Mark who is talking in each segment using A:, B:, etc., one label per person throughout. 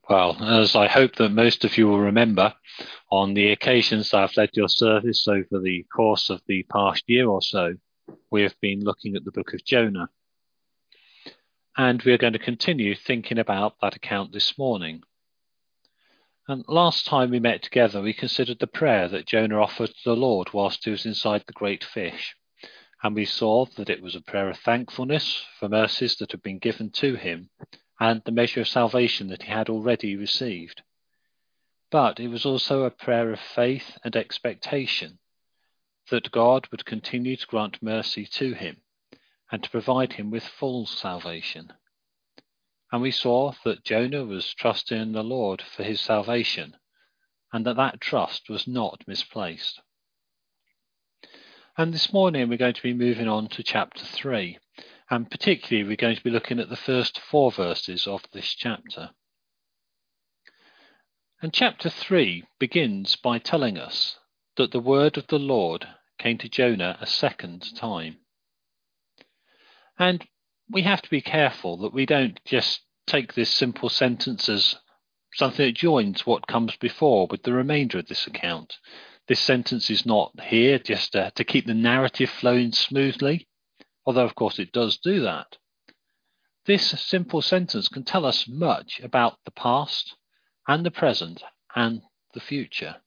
A: Well, as I hope that most of you will remember, on the occasions that I've led your service over the course of the past year or so, we have been looking at the book of Jonah. And we are going to continue thinking about that account this morning. And last time we met together, we considered the prayer that Jonah offered to the Lord whilst he was inside the great fish. And we saw that it was a prayer of thankfulness for mercies that had been given to him and the measure of salvation that he had already received. But it was also a prayer of faith and expectation that God would continue to grant mercy to him and to provide him with full salvation. And we saw that Jonah was trusting in the Lord for his salvation, and that trust was not misplaced. And this morning we're going to be moving on to chapter 3, and particularly we're going to be looking at the first 4 verses of this chapter. And chapter 3 begins by telling us that the word of the Lord came to Jonah a second time. And we have to be careful that we don't just take this simple sentence as something that joins what comes before with the remainder of this account. This sentence is not here just to keep the narrative flowing smoothly, although of course it does do that. This simple sentence can tell us much about the past and the present and the future.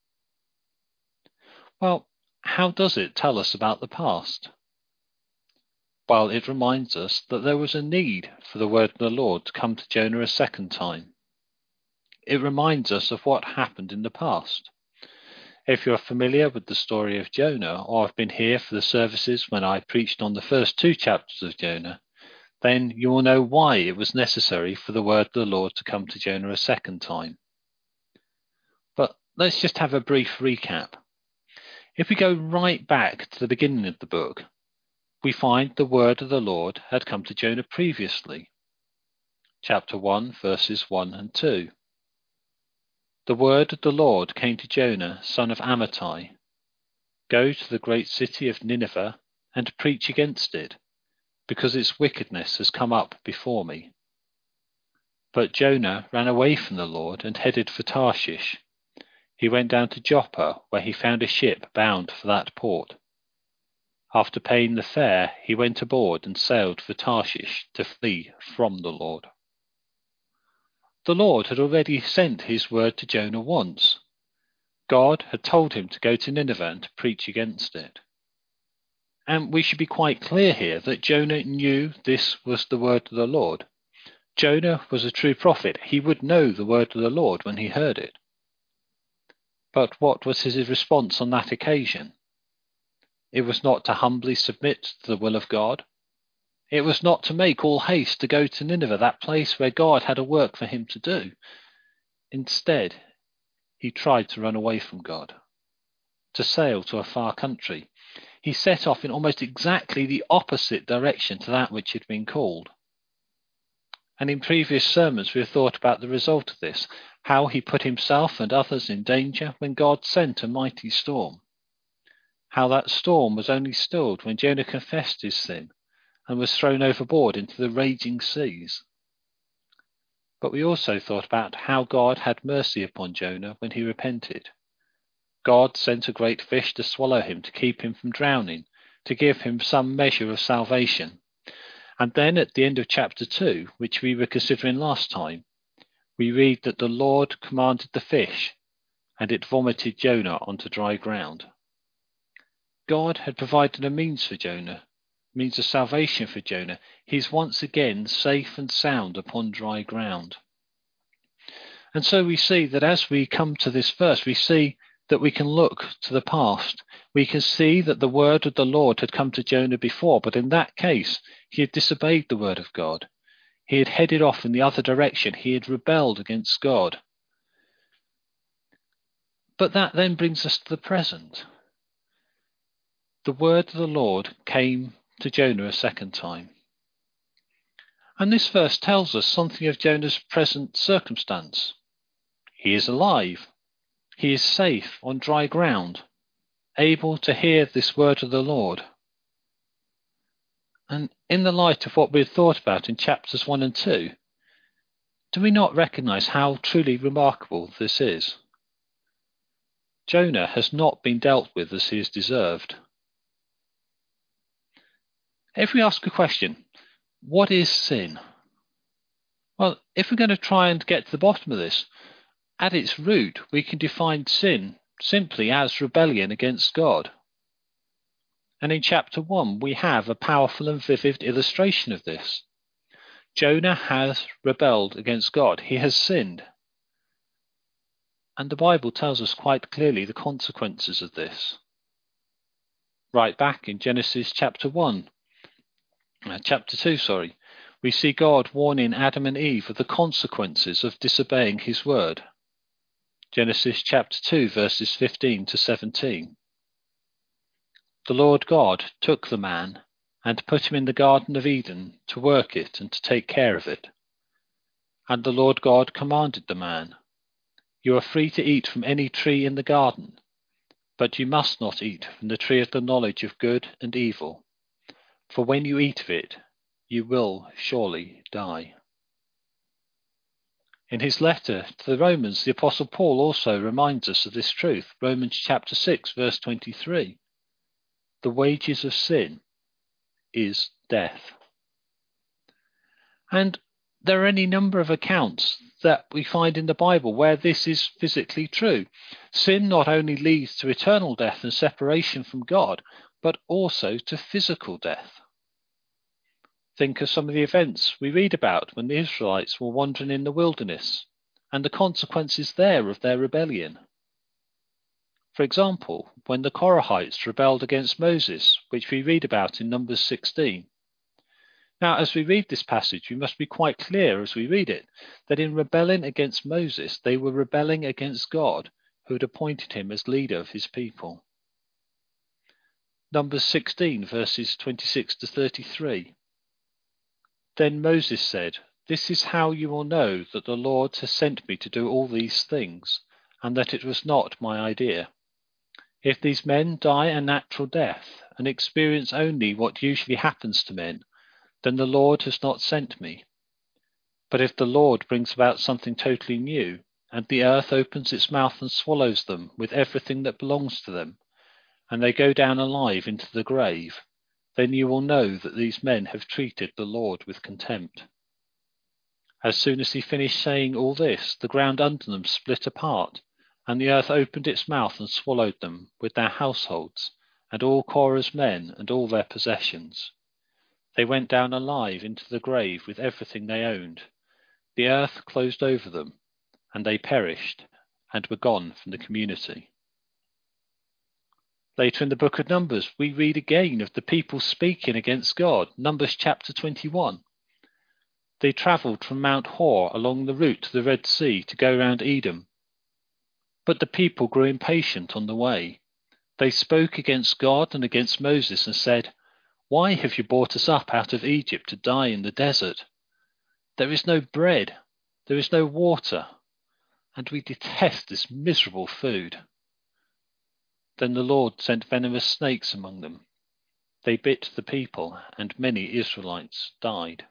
A: Well, how does it tell us about the past? Well, it reminds us that there was a need for the word of the Lord to come to Jonah a second time. It reminds us of what happened in the past. If you're familiar with the story of Jonah, or have been here for the services when I preached on the first 2 chapters of Jonah, then you will know why it was necessary for the word of the Lord to come to Jonah a second time. But let's just have a brief recap. If we go right back to the beginning of the book, we find the word of the Lord had come to Jonah previously. Chapter 1, verses 1 and 2. The word of the Lord came to Jonah, son of Amittai. Go to the great city of Nineveh and preach against it, because its wickedness has come up before me. But Jonah ran away from the Lord and headed for Tarshish. He went down to Joppa, where he found a ship bound for that port. After paying the fare, he went aboard and sailed for Tarshish to flee from the Lord. The Lord had already sent his word to Jonah once. God had told him to go to Nineveh and to preach against it. And we should be quite clear here that Jonah knew this was the word of the Lord. Jonah was a true prophet. He would know the word of the Lord when he heard it. But what was his response on that occasion? It was not to humbly submit to the will of God. It was not to make all haste to go to Nineveh, that place where God had a work for him to do. Instead, he tried to run away from God, to sail to a far country. He set off in almost exactly the opposite direction to that which had been called. And in previous sermons we have thought about the result of this, how he put himself and others in danger when God sent a mighty storm. How that storm was only stilled when Jonah confessed his sin and was thrown overboard into the raging seas. But we also thought about how God had mercy upon Jonah when he repented. God sent a great fish to swallow him, to keep him from drowning, to give him some measure of salvation. And then at the end of chapter 2, which we were considering last time, we read that the Lord commanded the fish, and it vomited Jonah onto dry ground. God had provided a means for Jonah, means of salvation for Jonah. He is once again safe and sound upon dry ground. And so we see that as we come to this verse, we see that we can look to the past. We can see that the word of the Lord had come to Jonah before, but in that case, he had disobeyed the word of God. He had headed off in the other direction. He had rebelled against God. But that then brings us to the present. The word of the Lord came to Jonah a second time. And this verse tells us something of Jonah's present circumstance. He is alive. He is safe on dry ground, able to hear this word of the Lord. And in the light of what we had thought about in chapters 1 and 2, Do we not recognize how truly remarkable this is? Jonah has not been dealt with as he has deserved. If we ask a question, what is sin? Well, if we're going to try and get to the bottom of this, at its root, we can define sin simply as rebellion against God. And in chapter 1, we have a powerful and vivid illustration of this. Jonah has rebelled against God. He has sinned. And the Bible tells us quite clearly the consequences of this. Right back in Genesis chapter 2, we see God warning Adam and Eve of the consequences of disobeying his word. Genesis chapter 2, verses 15 to 17. The Lord God took the man and put him in the Garden of Eden to work it and to take care of it. And the Lord God commanded the man, "You are free to eat from any tree in the garden, but you must not eat from the tree of the knowledge of good and evil, for when you eat of it, you will surely die." In his letter to the Romans, the Apostle Paul also reminds us of this truth. Romans chapter 6, verse 23. The wages of sin is death. And there are any number of accounts that we find in the Bible where this is physically true. Sin not only leads to eternal death and separation from God, but also to physical death. Think of some of the events we read about when the Israelites were wandering in the wilderness and the consequences there of their rebellion. For example, when the Korahites rebelled against Moses, which we read about in Numbers 16. Now, as we read this passage, we must be quite clear as we read it, that in rebelling against Moses, they were rebelling against God, who had appointed him as leader of his people. Numbers 16, verses 26 to 33. Then Moses said, "This is how you will know that the Lord has sent me to do all these things, and that it was not my idea. If these men die a natural death and experience only what usually happens to men, then the Lord has not sent me. But if the Lord brings about something totally new, and the earth opens its mouth and swallows them with everything that belongs to them, and they go down alive into the grave, then you will know that these men have treated the Lord with contempt." As soon as he finished saying all this, the ground under them split apart, and the earth opened its mouth and swallowed them, with their households, and all Korah's men, and all their possessions. They went down alive into the grave with everything they owned. The earth closed over them, and they perished, and were gone from the community. Later in the book of Numbers, we read again of the people speaking against God. Numbers chapter 21. They travelled from Mount Hor along the route to the Red Sea to go round Edom. But the people grew impatient on the way. They spoke against God and against Moses and said, "Why have you brought us up out of Egypt to die in the desert? There is no bread, there is no water, and we detest this miserable food." Then the Lord sent venomous snakes among them. They bit the people, and many Israelites died.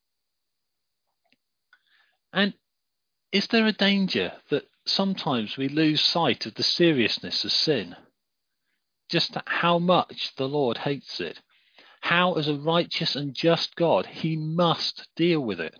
A: And is there a danger that sometimes we lose sight of the seriousness of sin? Just how much the Lord hates it. How, as a righteous and just God, he must deal with it.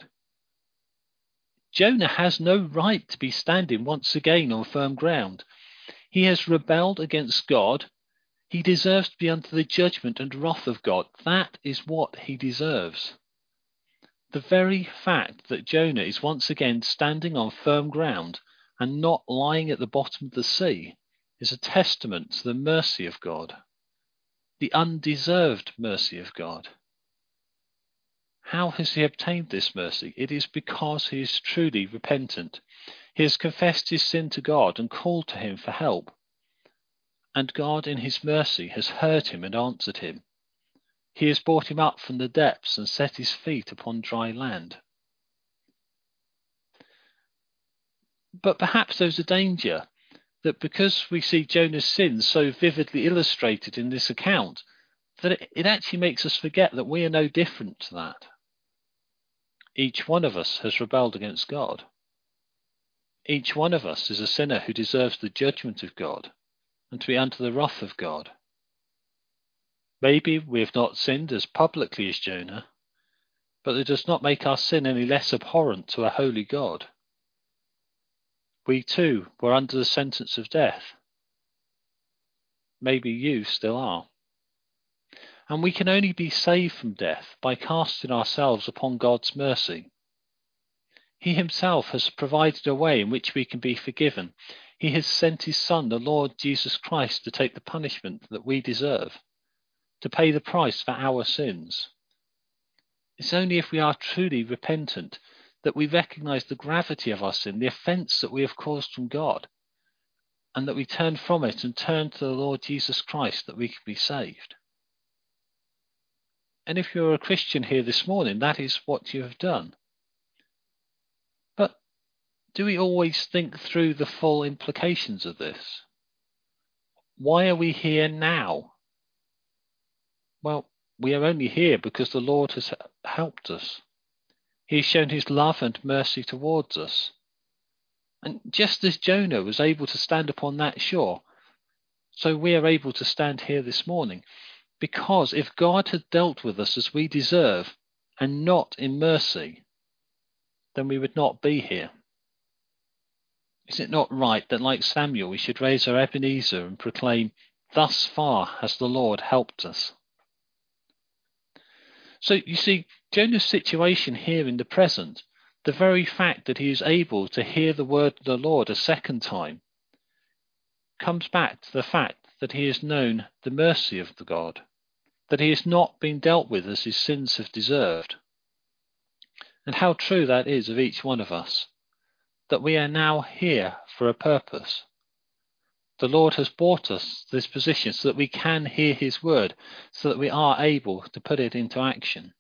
A: Jonah has no right to be standing once again on firm ground. He has rebelled against God. He deserves to be under the judgment and wrath of God. That is what he deserves. The very fact that Jonah is once again standing on firm ground and not lying at the bottom of the sea is a testament to the mercy of God, the undeserved mercy of God. How has he obtained this mercy? It is because he is truly repentant. He has confessed his sin to God and called to him for help. And God in his mercy has heard him and answered him. He has brought him up from the depths and set his feet upon dry land. But perhaps there's a danger that because we see Jonah's sins so vividly illustrated in this account, that it actually makes us forget that we are no different to that. Each one of us has rebelled against God. Each one of us is a sinner who deserves the judgment of God and to be under the wrath of God. Maybe we have not sinned as publicly as Jonah, but it does not make our sin any less abhorrent to a holy God. We too were under the sentence of death. Maybe you still are. And we can only be saved from death by casting ourselves upon God's mercy. He himself has provided a way in which we can be forgiven. He has sent his Son, the Lord Jesus Christ, to take the punishment that we deserve, to pay the price for our sins. It's only if we are truly repentant that we recognize the gravity of our sin, the offense that we have caused from God, and that we turn from it and turn to the Lord Jesus Christ that we can be saved. And if you're a Christian here this morning, that is what you have done. But do we always think through the full implications of this? Why are we here now? Well, we are only here because the Lord has helped us. He has shown his love and mercy towards us. And just as Jonah was able to stand upon that shore, so we are able to stand here this morning. Because if God had dealt with us as we deserve and not in mercy, then we would not be here. Is it not right that, like Samuel, we should raise our Ebenezer and proclaim, "Thus far has the Lord helped us"? So you see, Jonah's situation here in the present, the very fact that he is able to hear the word of the Lord a second time, comes back to the fact that he has known the mercy of the God, that he has not been dealt with as his sins have deserved. And how true that is of each one of us, that we are now here for a purpose. The Lord has brought us to this position so that we can hear his word, so that we are able to put it into action.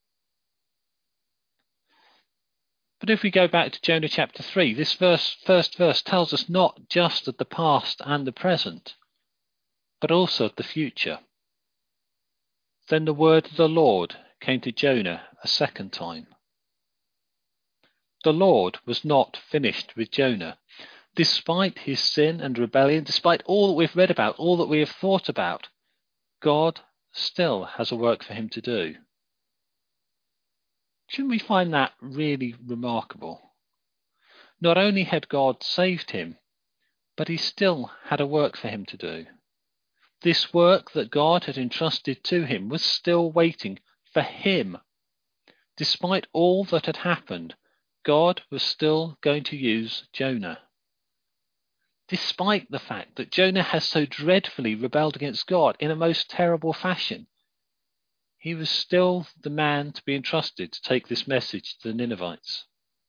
A: But if we go back to Jonah chapter 3, this first verse tells us not just of the past and the present, but also of the future. Then the word of the Lord came to Jonah a second time. The Lord was not finished with Jonah. Despite his sin and rebellion, despite all that we've read about, all that we have thought about, God still has a work for him to do. Shouldn't we find that really remarkable? Not only had God saved him, but he still had a work for him to do. This work that God had entrusted to him was still waiting for him. Despite all that had happened, God was still going to use Jonah. Despite the fact that Jonah has so dreadfully rebelled against God in a most terrible fashion, he was still the man to be entrusted to take this message to the Ninevites.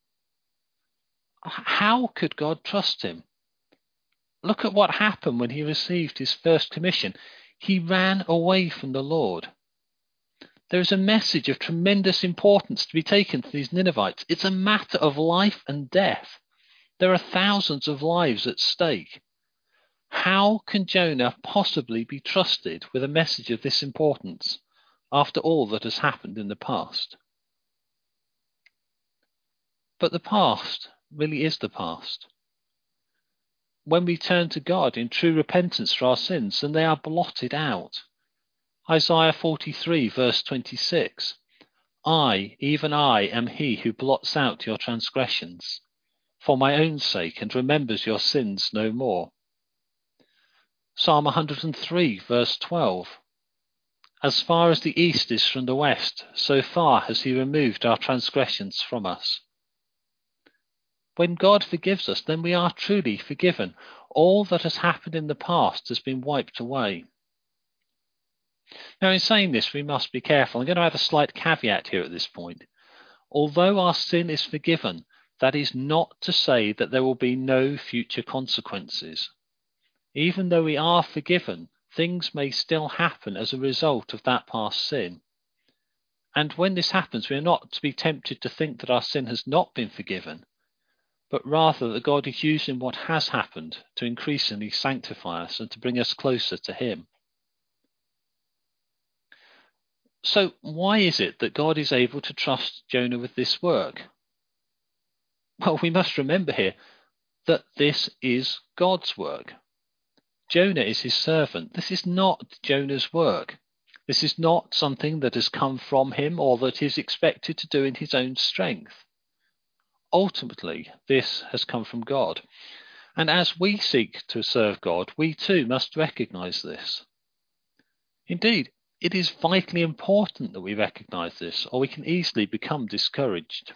A: How could God trust him? Look at what happened when he received his first commission. He ran away from the Lord. There is a message of tremendous importance to be taken to these Ninevites. It's a matter of life and death. There are thousands of lives at stake. How can Jonah possibly be trusted with a message of this importance after all that has happened in the past? But the past really is the past. When we turn to God in true repentance for our sins, then they are blotted out. Isaiah 43 verse 26. I, even I, am he who blots out your transgressions for my own sake and remembers your sins no more. Psalm 103 verse 12. As far as the east is from the west, so far has he removed our transgressions from us. When God forgives us, then we are truly forgiven. All that has happened in the past has been wiped away. Now, in saying this, we must be careful. I'm going to add a slight caveat here at this point. Although our sin is forgiven, that is not to say that there will be no future consequences. Even though we are forgiven, things may still happen as a result of that past sin. And when this happens, we are not to be tempted to think that our sin has not been forgiven, but rather that God is using what has happened to increasingly sanctify us and to bring us closer to him. So why is it that God is able to trust Jonah with this work? Well, we must remember here that this is God's work. Jonah is his servant. This is not Jonah's work. This is not something that has come from him or that he is expected to do in his own strength. Ultimately, this has come from God. And as we seek to serve God, we too must recognize this. Indeed, it is vitally important that we recognize this, or we can easily become discouraged.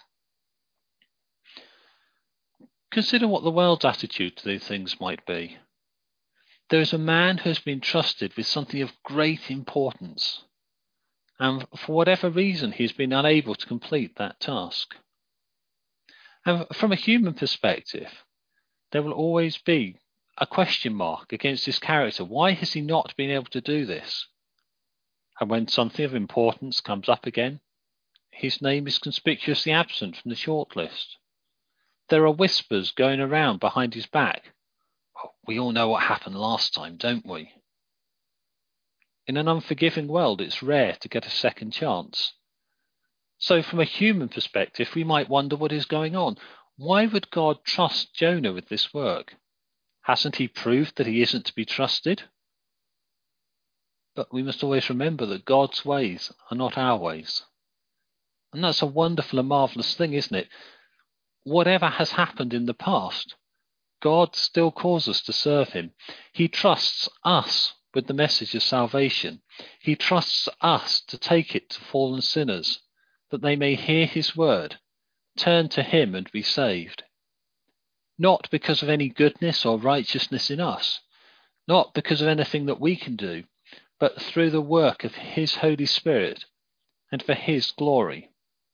A: Consider what the world's attitude to these things might be. There is a man who has been trusted with something of great importance, and for whatever reason he has been unable to complete that task. And from a human perspective, there will always be a question mark against his character. Why has he not been able to do this? And when something of importance comes up again, his name is conspicuously absent from the shortlist. There are whispers going around behind his back. Well, we all know what happened last time, don't we? In an unforgiving world, it's rare to get a second chance. So from a human perspective, we might wonder what is going on. Why would God trust Jonah with this work? Hasn't he proved that he isn't to be trusted? But we must always remember that God's ways are not our ways. And that's a wonderful and marvellous thing, isn't it? Whatever has happened in the past, God still calls us to serve him. He trusts us with the message of salvation. He trusts us to take it to fallen sinners, that they may hear his word, turn to him and be saved. Not because of any goodness or righteousness in us, not because of anything that we can do, but through the work of his Holy Spirit and for his glory.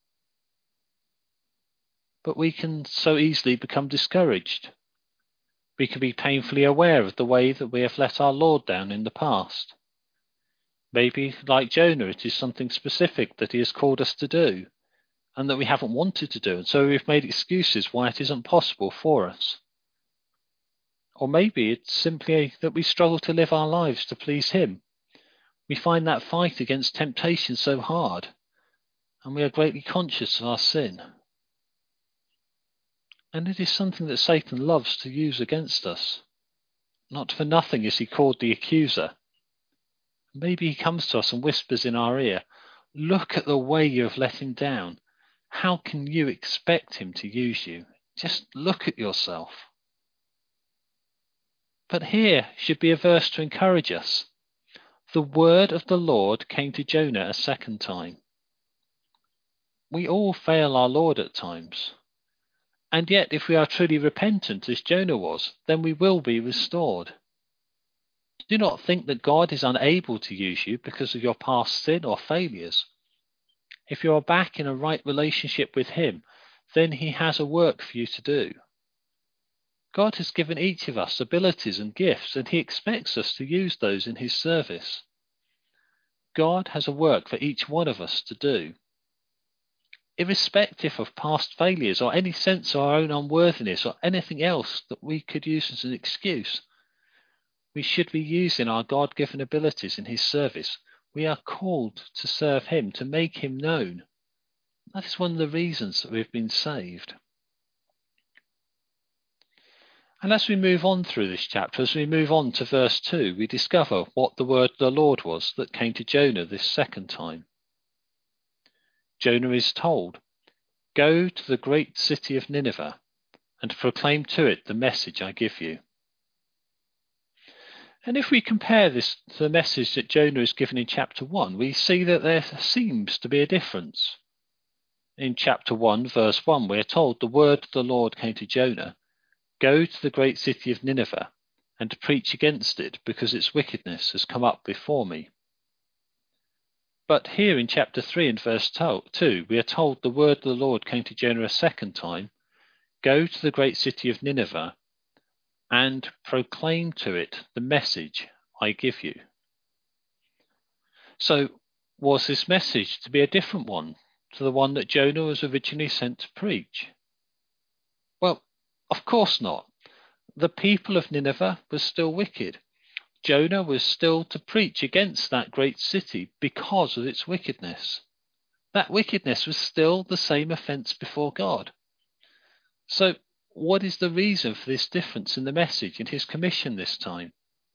A: But we can so easily become discouraged. We can be painfully aware of the way that we have let our Lord down in the past. Maybe, like Jonah, it is something specific that he has called us to do, and that we haven't wanted to do, and so we've made excuses why it isn't possible for us. Or maybe it's simply that we struggle to live our lives to please him. We find that fight against temptation so hard, and we are greatly conscious of our sin. And it is something that Satan loves to use against us. Not for nothing is he called the accuser. Maybe he comes to us and whispers in our ear, "Look at the way you have let him down. How can you expect him to use you? Just look at yourself." But here should be a verse to encourage us. The word of the Lord came to Jonah a second time. We all fail our Lord at times. And yet, if we are truly repentant, as Jonah was, then we will be restored. Do not think that God is unable to use you because of your past sin or failures. If you are back in a right relationship with him, then he has a work for you to do. God has given each of us abilities and gifts, and he expects us to use those in his service. God has a work for each one of us to do. Irrespective of past failures or any sense of our own unworthiness or anything else that we could use as an excuse, we should be using our God-given abilities in his service. We are called to serve him, to make him known. That is one of the reasons that we've been saved. And as we move on through this chapter, as we move on to verse 2, we discover what the word of the Lord was that came to Jonah this second time. Jonah is told, "Go to the great city of Nineveh and proclaim to it the message I give you." And if we compare this to the message that Jonah is given in chapter 1, we see that there seems to be a difference. In chapter 1, verse 1, we are told the word of the Lord came to Jonah, "Go to the great city of Nineveh and preach against it, because its wickedness has come up before me." But here in chapter 3 and verse 2, we are told the word of the Lord came to Jonah a second time, "Go to the great city of Nineveh and proclaim to it the message I give you." So, was this message to be a different one to the one that Jonah was originally sent to preach? Well, of course not. The people of Nineveh were still wicked. Jonah was still to preach against that great city because of its wickedness. That wickedness was still the same offence before God. So, what is the reason for this difference in the message and his commission this time?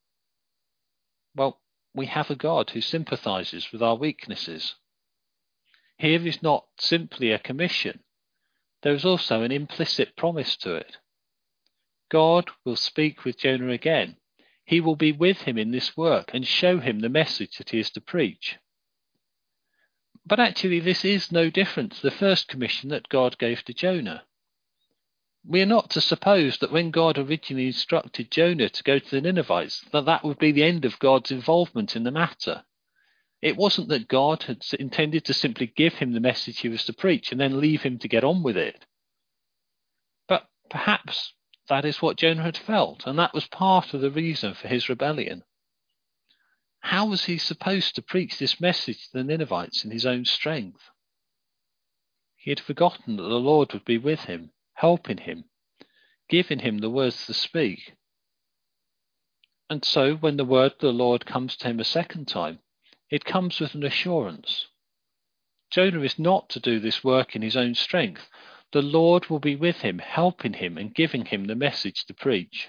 A: Well, we have a God who sympathizes with our weaknesses. Here is not simply a commission, there is also an implicit promise to it. God will speak with Jonah again. He will be with him in this work and show him the message that he is to preach. But actually, this is no different to the first commission that God gave to Jonah. We are not to suppose that when God originally instructed Jonah to go to the Ninevites, that would be the end of God's involvement in the matter. It wasn't that God had intended to simply give him the message he was to preach and then leave him to get on with it. But perhaps that is what Jonah had felt, and that was part of the reason for his rebellion. How was he supposed to preach this message to the Ninevites in his own strength? He had forgotten that the Lord would be with him, helping him, giving him the words to speak. And so when the word of the Lord comes to him a second time, it comes with an assurance. Jonah is not to do this work in his own strength. The Lord will be with him, helping him and giving him the message to preach.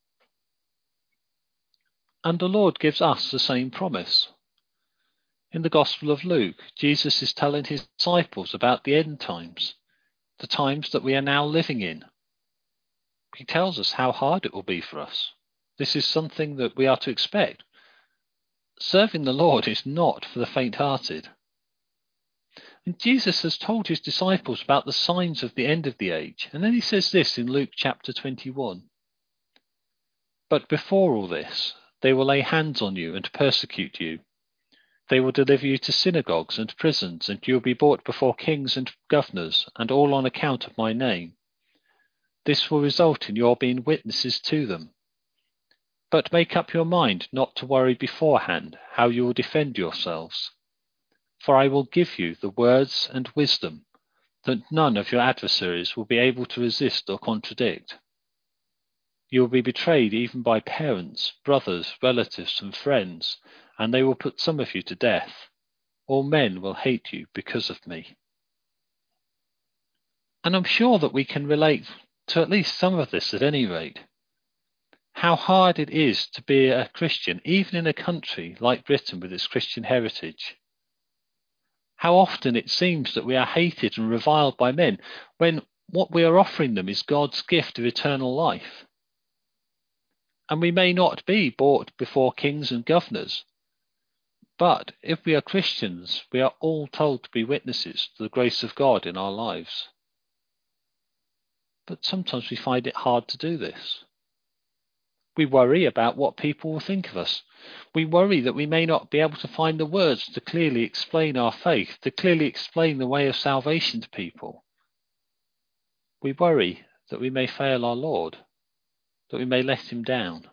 A: And the Lord gives us the same promise. In the Gospel of Luke, Jesus is telling his disciples about the end times, the times that we are now living in. He tells us how hard it will be for us. This is something that we are to expect. Serving the Lord is not for the faint-hearted. And Jesus has told his disciples about the signs of the end of the age. And then he says this in Luke chapter 21. But before all this, they will lay hands on you and persecute you. They will deliver you to synagogues and prisons, and you will be brought before kings and governors, and all on account of my name. This will result in your being witnesses to them. But make up your mind not to worry beforehand how you will defend yourselves. For I will give you the words and wisdom that none of your adversaries will be able to resist or contradict. You will be betrayed even by parents, brothers, relatives, and friends, and they will put some of you to death. All men will hate you because of me. And I'm sure that we can relate to at least some of this at any rate. How hard it is to be a Christian, even in a country like Britain with its Christian heritage. How often it seems that we are hated and reviled by men when what we are offering them is God's gift of eternal life. And we may not be brought before kings and governors, but if we are Christians, we are all told to be witnesses to the grace of God in our lives. But sometimes we find it hard to do this. We worry about what people will think of us. We worry that we may not be able to find the words to clearly explain our faith, to clearly explain the way of salvation to people. We worry that we may fail our Lord, that we may let him down.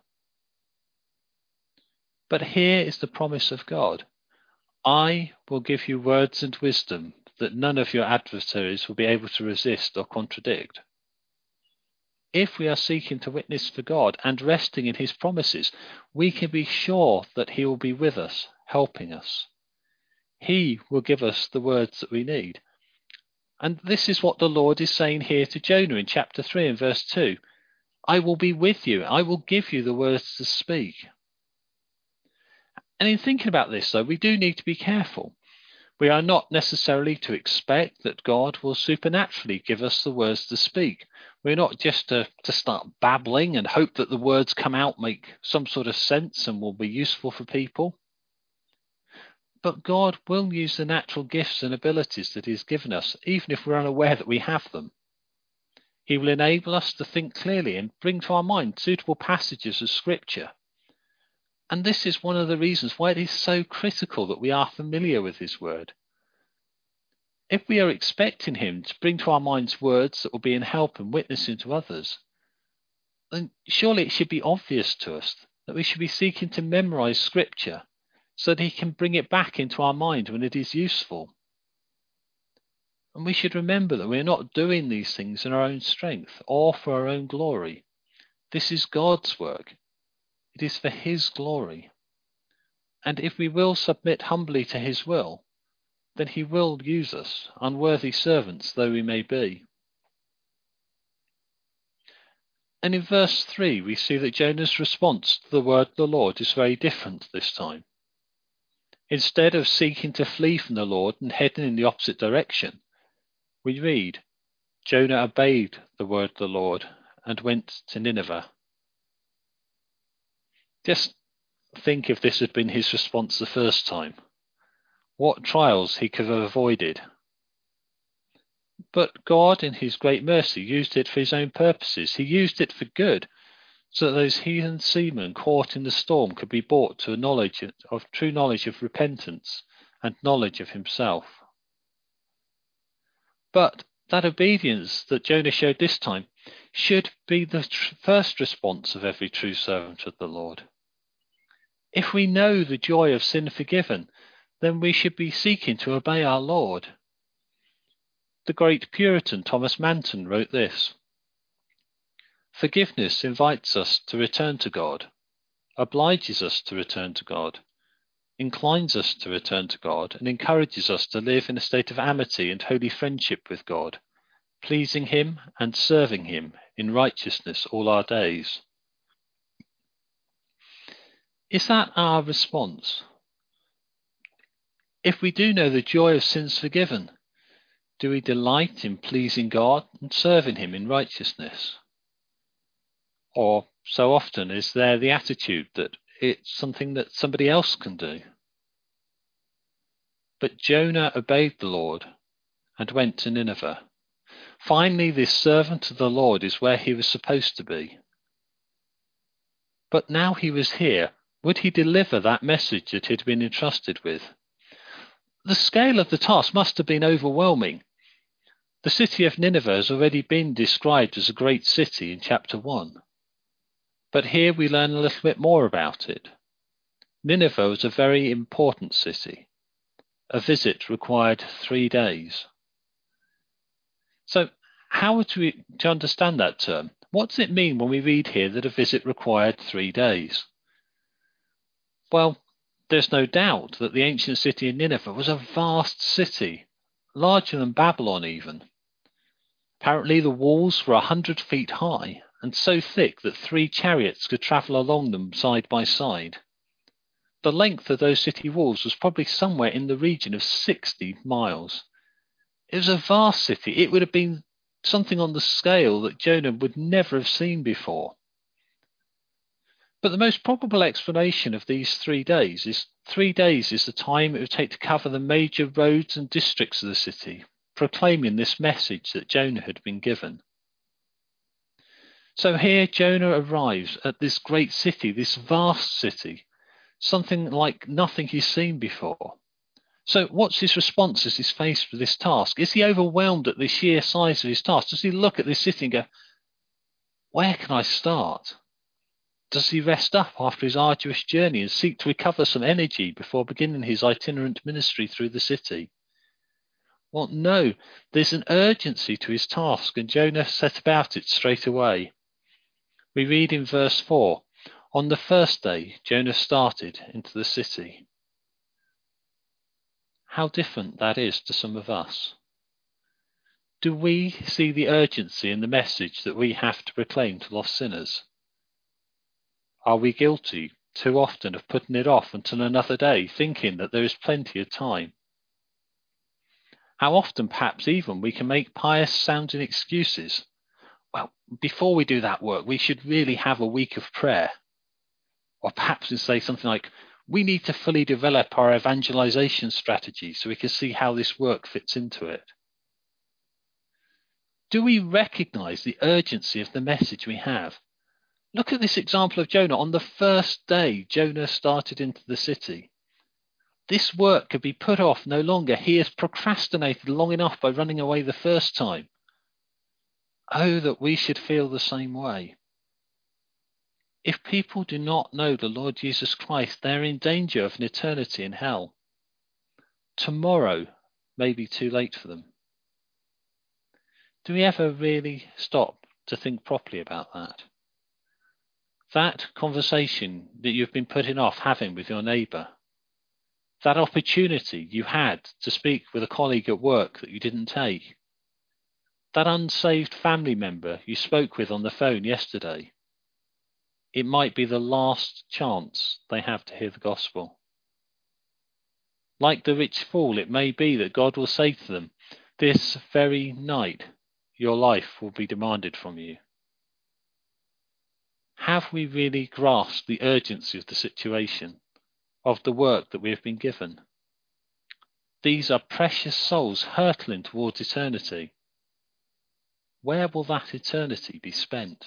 A: But here is the promise of God. I will give you words and wisdom that none of your adversaries will be able to resist or contradict. If we are seeking to witness for God and resting in his promises, we can be sure that he will be with us, helping us. He will give us the words that we need. And this is what the Lord is saying here to Jonah in chapter 3 and verse 2. I will be with you. I will give you the words to speak. And in thinking about this, though, we do need to be careful. We are not necessarily to expect that God will supernaturally give us the words to speak. We're not just to start babbling and hope that the words come out make some sort of sense and will be useful for people. But God will use the natural gifts and abilities that he has given us, even if we're unaware that we have them. He will enable us to think clearly and bring to our mind suitable passages of Scripture. And this is one of the reasons why it is so critical that we are familiar with his word. If we are expecting him to bring to our minds words that will be in help and witnessing to others, then surely it should be obvious to us that we should be seeking to memorize Scripture so that he can bring it back into our mind when it is useful. And we should remember that we are not doing these things in our own strength or for our own glory. This is God's work. It is for his glory. And if we will submit humbly to his will, then he will use us, unworthy servants though we may be. And in verse 3, we see that Jonah's response to the word of the Lord is very different this time. Instead of seeking to flee from the Lord and heading in the opposite direction, we read, Jonah obeyed the word of the Lord and went to Nineveh. Just think if this had been his response the first time. What trials he could have avoided. But God, in his great mercy, used it for his own purposes. He used it for good, so that those heathen seamen caught in the storm could be brought to a true knowledge of repentance and knowledge of himself. But that obedience that Jonah showed this time should be the first response of every true servant of the Lord. If we know the joy of sin forgiven, then we should be seeking to obey our Lord. The great Puritan Thomas Manton wrote this: Forgiveness invites us to return to God, obliges us to return to God, inclines us to return to God, and encourages us to live in a state of amity and holy friendship with God, pleasing him and serving him in righteousness all our days. Is that our response? If we do know the joy of sins forgiven, do we delight in pleasing God and serving him in righteousness? Or so often is there the attitude that it's something that somebody else can do? But Jonah obeyed the Lord and went to Nineveh. Finally, this servant of the Lord is where he was supposed to be. But now he was here, would he deliver that message that he'd been entrusted with? The scale of the task must have been overwhelming. The city of Nineveh has already been described as a great city in chapter 1. But here we learn a little bit more about it. Nineveh was a very important city. A visit required 3 days. So how are we to understand that term? What does it mean when we read here that a visit required 3 days? Well, there's no doubt that the ancient city of Nineveh was a vast city, larger than Babylon even. Apparently the walls were 100 feet high and so thick that 3 chariots could travel along them side by side. The length of those city walls was probably somewhere in the region of 60 miles. It was a vast city. It would have been something on the scale that Jonah would never have seen before. But the most probable explanation of these 3 days is 3 days is the time it would take to cover the major roads and districts of the city, proclaiming this message that Jonah had been given. So here Jonah arrives at this great city, this vast city, something like nothing he's seen before. So what's his response as he's faced with this task? Is he overwhelmed at the sheer size of his task? Does he look at this city and go, where can I start? Does he rest up after his arduous journey and seek to recover some energy before beginning his itinerant ministry through the city? Well, no, there's an urgency to his task, and Jonah set about it straight away. We read in verse 4, on the first day, Jonah started into the city. How different that is to some of us. Do we see the urgency in the message that we have to proclaim to lost sinners? Are we guilty too often of putting it off until another day, thinking that there is plenty of time? How often, perhaps even, we can make pious-sounding excuses. Well, before we do that work, we should really have a week of prayer. Or perhaps we say something like, we need to fully develop our evangelization strategy so we can see how this work fits into it. Do we recognize the urgency of the message we have? Look at this example of Jonah. On the first day, Jonah started into the city. This work could be put off no longer. He has procrastinated long enough by running away the first time. Oh, that we should feel the same way. If people do not know the Lord Jesus Christ, they are in danger of an eternity in hell. Tomorrow may be too late for them. Do we ever really stop to think properly about that? That conversation that you've been putting off having with your neighbour, that opportunity you had to speak with a colleague at work that you didn't take, That unsaved family member you spoke with on the phone yesterday, it might be the last chance they have to hear the gospel. Like the rich fool, it may be that God will say to them, this very night your life will be demanded from you. Have we really grasped the urgency of the situation, of the work that we have been given? These are precious souls hurtling towards eternity. Where will that eternity be spent?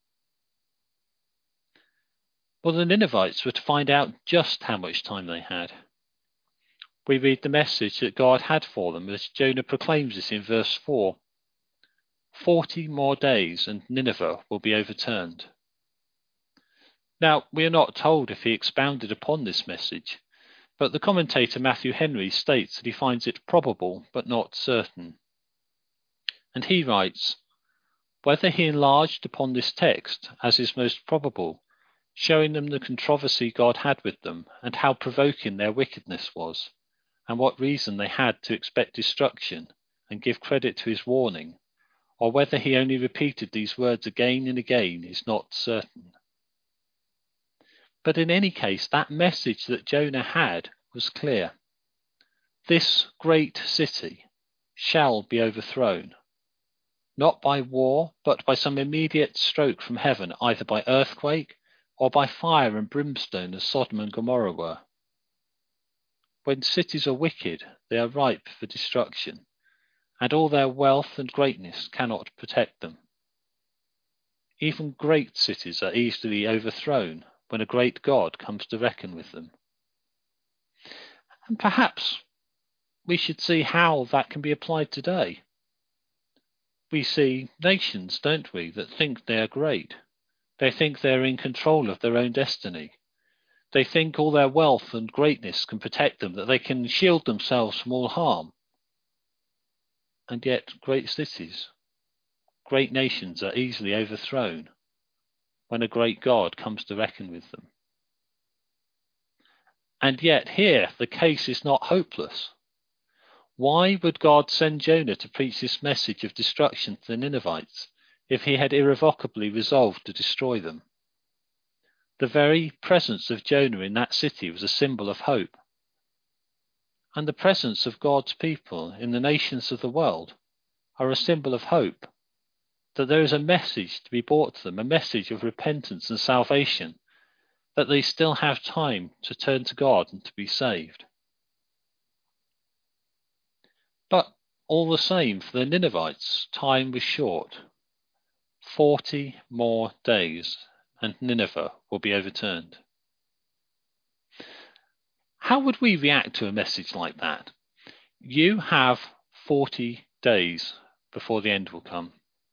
A: Well, the Ninevites were to find out just how much time they had. We read the message that God had for them as Jonah proclaims this in verse 4. 40 more days and Nineveh will be overturned. Now, we are not told if he expounded upon this message, but the commentator Matthew Henry states that he finds it probable but not certain. And he writes, whether he enlarged upon this text, as is most probable, showing them the controversy God had with them, and how provoking their wickedness was, and what reason they had to expect destruction, and give credit to his warning, or whether he only repeated these words again and again is not certain. But in any case, that message that Jonah had was clear. This great city shall be overthrown, not by war, but by some immediate stroke from heaven, either by earthquake or by fire and brimstone, as Sodom and Gomorrah were. When cities are wicked, they are ripe for destruction, and all their wealth and greatness cannot protect them. Even great cities are easily overthrown when a great God comes to reckon with them. And perhaps we should see how that can be applied today. We see nations, don't we, that think they are great. They think they are in control of their own destiny. They think all their wealth and greatness can protect them, that they can shield themselves from all harm. And yet great cities, great nations are easily overthrown when a great God comes to reckon with them. And yet here the case is not hopeless. Why would God send Jonah to preach this message of destruction to the Ninevites if he had irrevocably resolved to destroy them? The very presence of Jonah in that city was a symbol of hope. And the presence of God's people in the nations of the world are a symbol of hope, that there is a message to be brought to them, a message of repentance and salvation, that they still have time to turn to God and to be saved. But all the same, for the Ninevites, time was short. 40 more days and Nineveh will be overturned. How would we react to a message like that? You have 40 days before the end will come.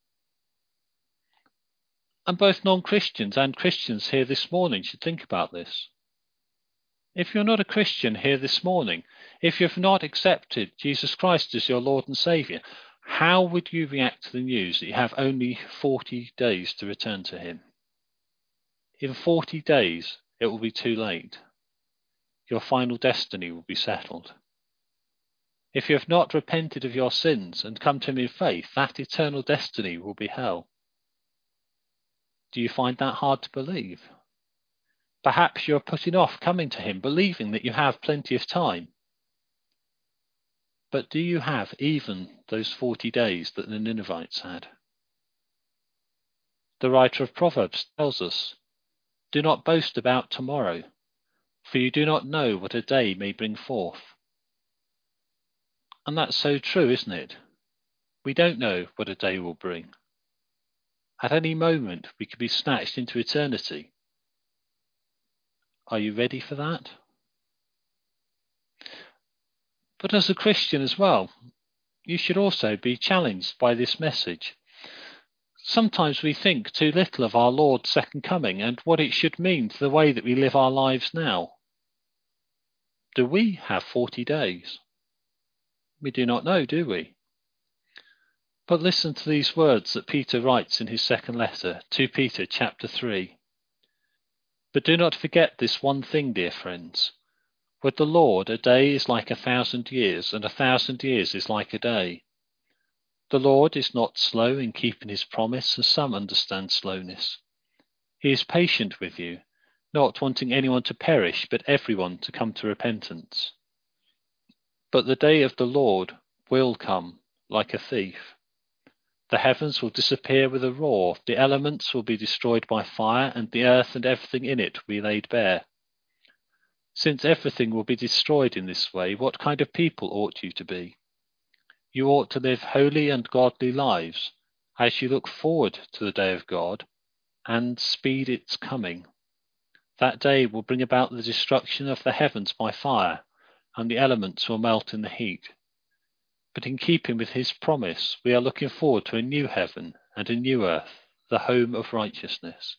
A: And both non-Christians and Christians here this morning should think about this. If you're not a Christian here this morning, if you've not accepted Jesus Christ as your Lord and Saviour, how would you react to the news that you have only 40 days to return to Him? In 40 days, it will be too late. Your final destiny will be settled. If you have not repented of your sins and come to Him in faith, that eternal destiny will be hell. Do you find that hard to believe? Perhaps you are putting off coming to Him, believing that you have plenty of time. But do you have even those 40 days that the Ninevites had? The writer of Proverbs tells us, do not boast about tomorrow, for you do not know what a day may bring forth. And that's so true, isn't it? We don't know what a day will bring. At any moment, we could be snatched into eternity. Are you ready for that? But as a Christian as well, you should also be challenged by this message. Sometimes we think too little of our Lord's second coming and what it should mean to the way that we live our lives now. Do we have 40 days? We do not know, do we? But listen to these words that Peter writes in his second letter, 2 Peter chapter 3. But do not forget this one thing, dear friends. With the Lord, a day is like 1,000 years, and 1,000 years is like a day. The Lord is not slow in keeping his promise, as some understand slowness. He is patient with you, not wanting anyone to perish, but everyone to come to repentance. But the day of the Lord will come like a thief. The heavens will disappear with a roar, the elements will be destroyed by fire, and the earth and everything in it will be laid bare. Since everything will be destroyed in this way, what kind of people ought you to be? You ought to live holy and godly lives, as you look forward to the day of God and speed its coming. That day will bring about the destruction of the heavens by fire, and the elements will melt in the heat. But in keeping with his promise, we are looking forward to a new heaven and a new earth, the home of righteousness.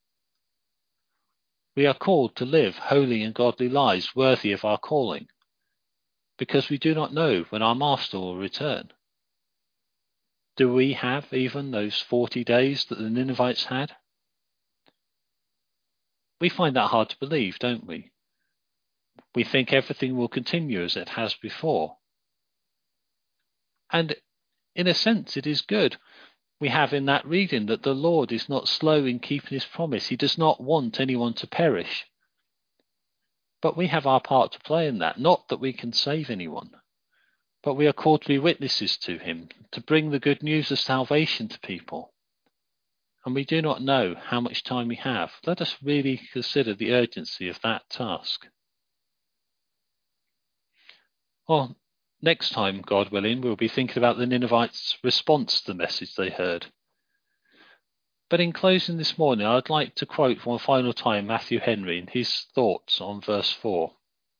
A: We are called to live holy and godly lives worthy of our calling, because we do not know when our Master will return. Do we have even those 40 days that the Ninevites had? We find that hard to believe, don't we? We think everything will continue as it has before. And in a sense, it is good. We have in that reading that the Lord is not slow in keeping his promise. He does not want anyone to perish. But we have our part to play in that, not that we can save anyone, but we are called to be witnesses to him, to bring the good news of salvation to people. And we do not know how much time we have. Let us really consider the urgency of that task. Well, next time, God willing, we'll be thinking about the Ninevites' response to the message they heard. But in closing this morning, I'd like to quote one final time Matthew Henry and his thoughts on verse 4.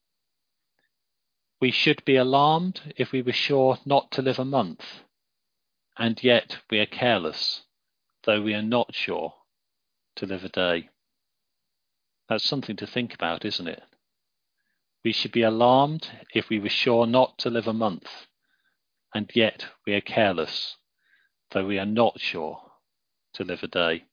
A: We should be alarmed if we were sure not to live a month, and yet we are careless, though we are not sure to live a day. That's something to think about, isn't it? We should be alarmed if we were sure not to live a month, and yet we are careless, though we are not sure to live a day.